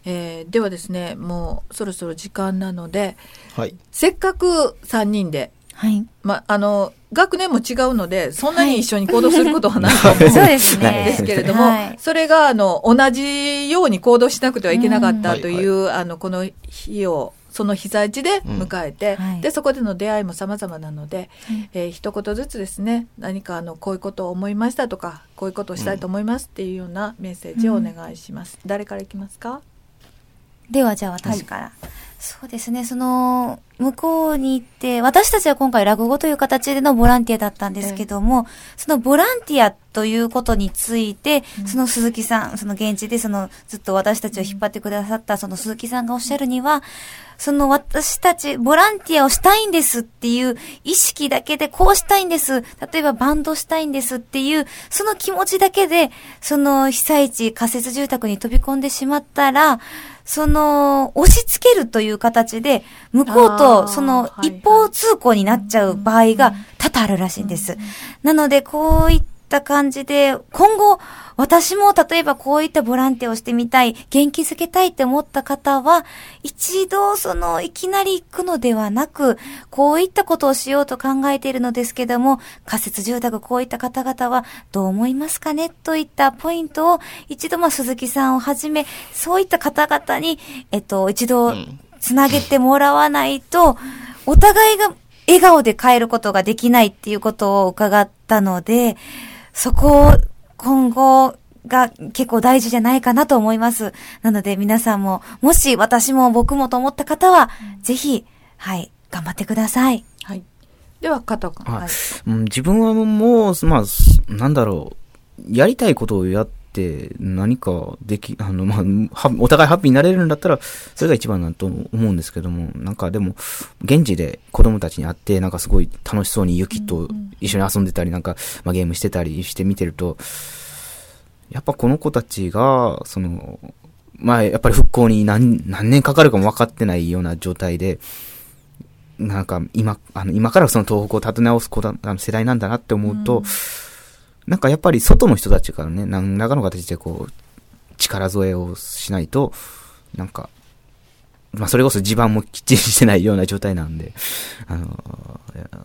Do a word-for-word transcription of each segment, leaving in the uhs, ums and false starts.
えー、ではですね、もうそろそろ時間なので、 はい、 せっかくさんにんで、 はいま、あの学年も違うのでそんなに一緒に行動することはないと思うんそうですねですけれども、はい、それがあの同じように行動しなくてはいけなかったという、うんはいはい、あのこの日をその被災地で迎えて、うんはい、でそこでの出会いも様々なので、はいえー、一言ずつですね、何かあのこういうことを思いましたとか、こういうことをしたいと思いますっていうようなメッセージをお願いします、うん、誰からいきますか？ ではじゃあ私から、はい、そうですね、その向こうに行って私たちは今回落語という形でのボランティアだったんですけども、えー、そのボランティアということについて、うん、その鈴木さん、その現地でそのずっと私たちを引っ張ってくださったその鈴木さんがおっしゃるには、その私たちボランティアをしたいんですっていう意識だけで、こうしたいんです、例えばバンドしたいんですっていうその気持ちだけでその被災地仮設住宅に飛び込んでしまったら、その押し付けるという形で向こうとその一方通行になっちゃう場合が多々あるらしいんです。なのでこういった感じで今後私も例えばこういったボランティアをしてみたい、元気づけたいって思った方は一度そのいきなり行くのではなく、こういったことをしようと考えているのですけども、仮設住宅こういった方々はどう思いますかねといったポイントを一度まあ鈴木さんをはじめそういった方々にえっと一度つなげてもらわないと、お互いが笑顔で帰ることができないっていうことを伺ったので、そこを今後が結構大事じゃないかなと思います。なので皆さんも、もし私も僕もと思った方は、うん、ぜひ、はい、頑張ってください。はい。 では、加藤君。はい、 うん、自分はもう、まあ、なんだろう、やりたいことをやって何かでき、あの、まあ、お互いハッピーになれるんだったら、それが一番だと思うんですけども、なんかでも、現地で子供たちに会って、なんかすごい楽しそうに雪と一緒に遊んでたり、なんか、まあ、ゲームしてたりして見てると、やっぱこの子たちが、その、まあ、やっぱり復興に何、何年かかるかも分かってないような状態で、なんか今、あの、今からその東北を立て直す子だ、あの世代なんだなって思うと、うん、なんかやっぱり外の人たちからね、何らかの形でこう、力添えをしないと、なんか、まあそれこそ地盤もきっちりしてないような状態なんで、あの、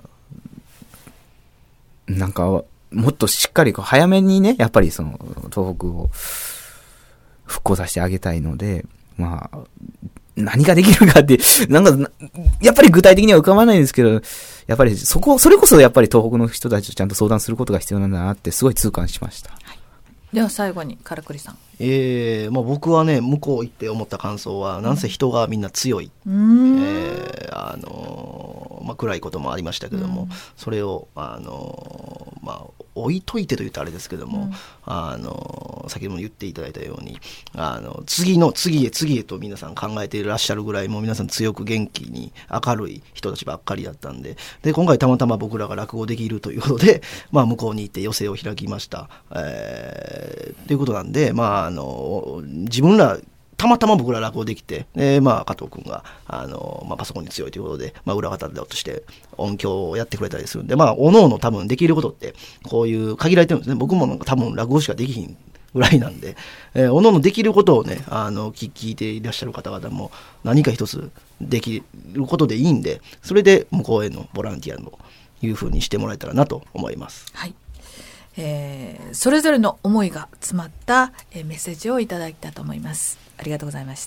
なんか、もっとしっかりこう早めにね、やっぱりその東北を復興させてあげたいので、まあ、何ができるかって、なんか、やっぱり具体的には浮かばないんですけど、やっぱりそこ、それこそやっぱり東北の人たちとちゃんと相談することが必要なんだなってすごい痛感しました。はい、 では最後にカラクリさん。 えー、まあ僕はね、向こう行って思った感想は、なんせ人がみんな強い。うん、えー、あの、まあ暗いこともありましたけども、うん、それを、あの、まあ、置いといてと言うとあれですけども、うん、あの先ほども言っていただいたように、あの次の次へ次へと皆さん考えていらっしゃるぐらい、もう皆さん強く元気に明るい人たちばっかりだったんで、で今回たまたま僕らが落語できるということで、まあ、向こうに行って寄席を開きました、えー、ということなんで、まあ、あの自分らたまたま僕ら落語できて、でまあ、加藤君があの、まあ、パソコンに強いということで、まあ、裏方だとして音響をやってくれたりするんで、まあ、おのおの多分できることってこういう限られてるんですね。僕もなんか多分落語しかできひんぐらいなんで、えー、おのおのできることをね、あの 聞, 聞いていらっしゃる方々も何か一つできることでいいんで、それで向こうへのボランティアのいう風にしてもらえたらなと思います。 はい、えー、それぞれの思いが詰まった、えー、メッセージをいただいたと思います。ありがとうございました。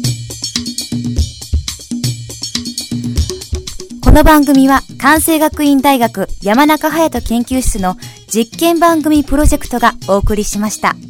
この番組は関西学院大学山中隼人研究室の実験番組プロジェクトがお送りしました。